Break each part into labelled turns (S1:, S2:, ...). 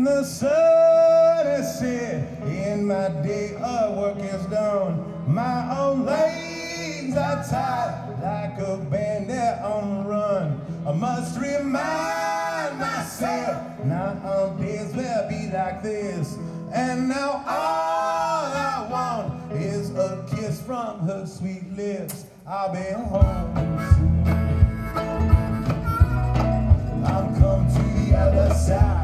S1: when the sun is set and my day of work is done, my own legs are tied like a bandit on the run. I must remind myself now days will be like this, and now all I want is a kiss from her sweet lips. I'll be home soon. I'm come to the other side.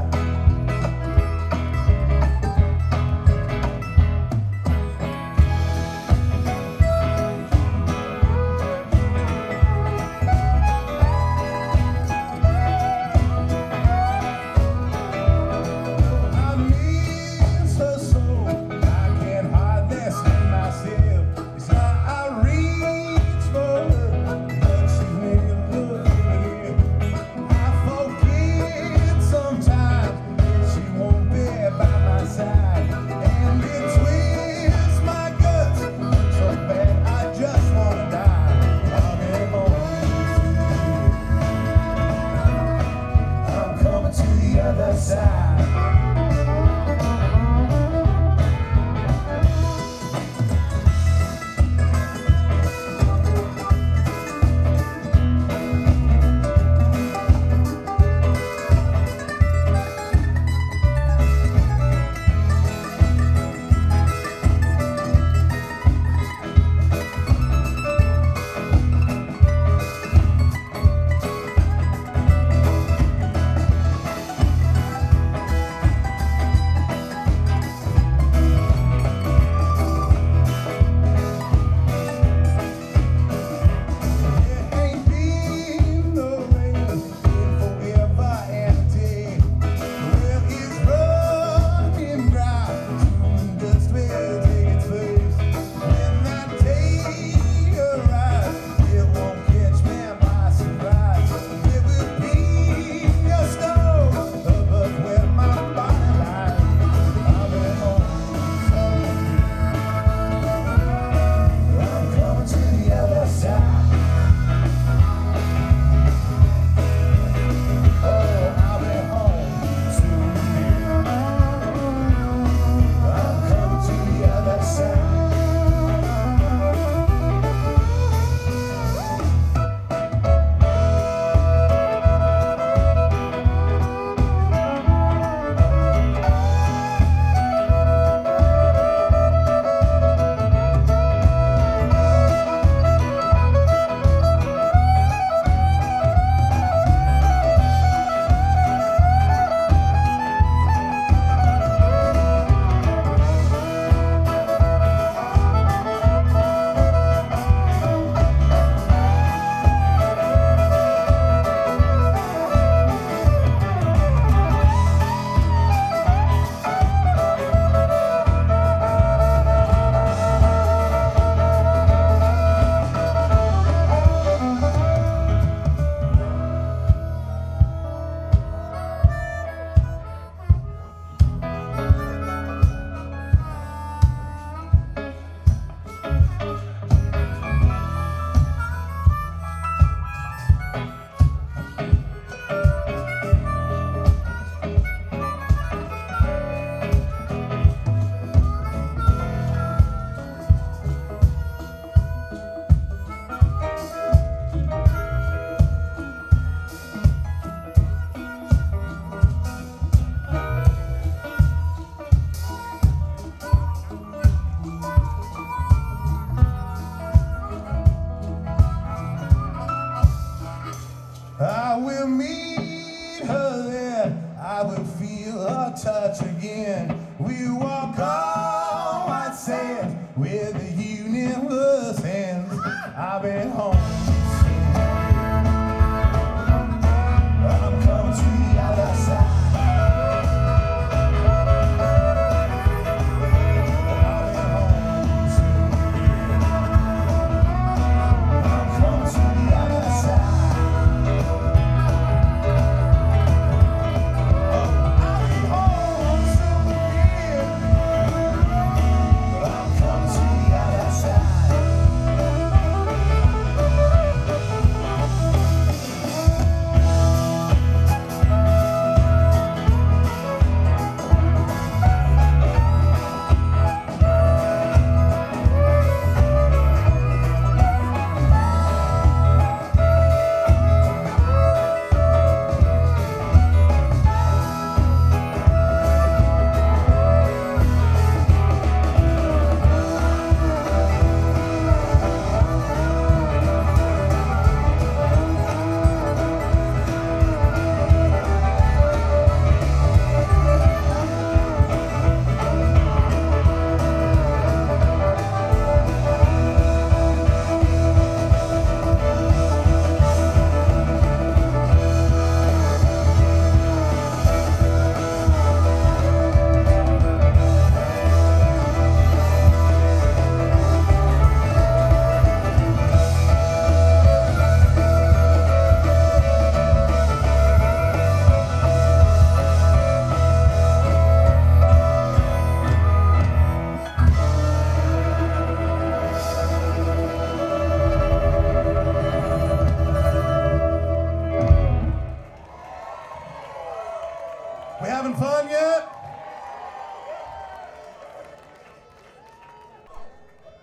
S1: I will meet her there, I will feel her touch again. We walk on white sand with the universe hands. I've been home.